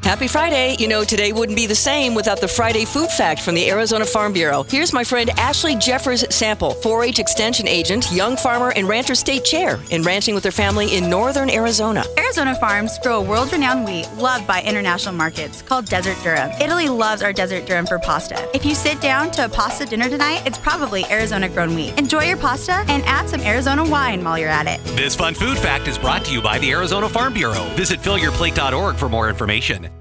Happy Friday. You know, today wouldn't be the same without the Friday Food Fact from the Arizona Farm Bureau. Here's my friend Ashley Jeffers Sample, 4-H Extension Agent, young farmer, and Rancher State Chair in ranching with her family in northern Arizona. Arizona farms grow a world-renowned wheat loved by international markets called Desert Durum. Italy loves our Desert Durum for pasta. If you sit down to a pasta dinner tonight, it's probably Arizona-grown wheat. Enjoy your pasta and add some Arizona wine while you're at it. This fun food fact is brought to you by the Arizona Farm Bureau. Visit fillyourplate.org for more information.